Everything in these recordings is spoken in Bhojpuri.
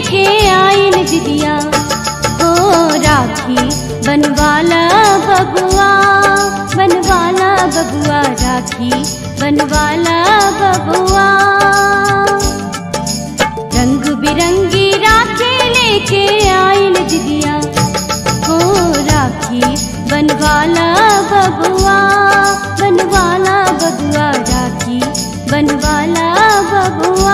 लेके आइल दिदिया हो राखी बनवाला बबुआ, बनवाला बबुआ राखी बनवाला बबुआ। रंग बिरंगी राखी लेके आइल दिदिया हो राखी बनवाला बबुआ, बनवाला बबुआ राखी बनवाला बबुआ।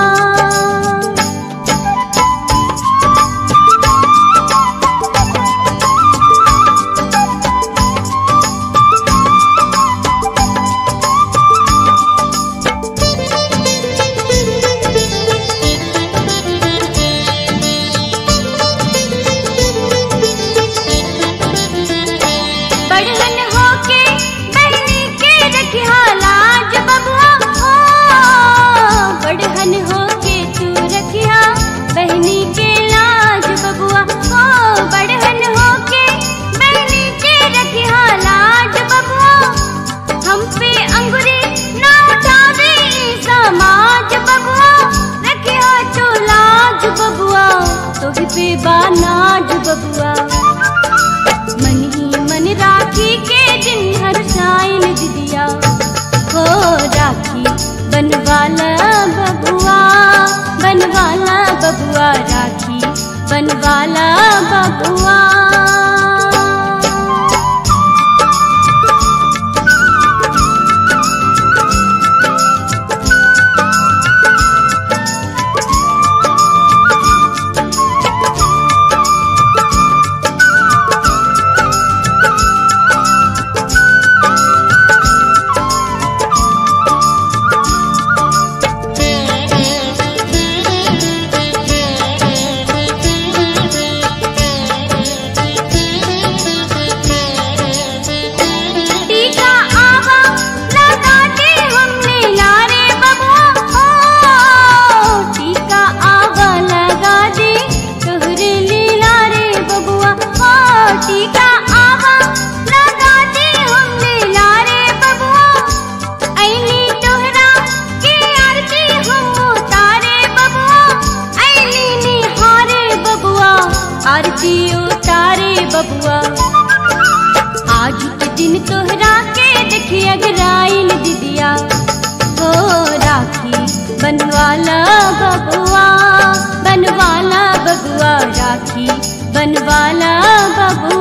बड़हन होके बहनी के रखिया लाज बबुआ हो, बड़हन होके तू रखिया बहनी के लाज बबुआ हो, बड़हन होके बहनी के रखिया लाज बबुआ। हम पे अंगुरी ना उठावे समाज बबुआ, रखिया तो लाज बबुआ तो भी पे बानाज बबुआ। मन ही मन राखी के दिन हर साइल दिदिया हो राखी बनवाला बबुआ, बनवाला बबुआ राखी बनवाला बबुआ। टीका आवा लगा दे हमने लारे बबुआ हो, टीका आवा लगा दे तोहरे लीला रे बबुआ हो, टीका आवा लगा दे हमने लारे बबुआ। ऐनी तोहरा के आरती हम उतारे बबुआ, ऐनी निहारे बबुआ आरती उतारे बबुआ। आज के दिन तोहरा के देखी अगराइल दिदिया हो राखी बनवाला बबुआ, बनवाला बबुआ राखी बनवाला बबुआ।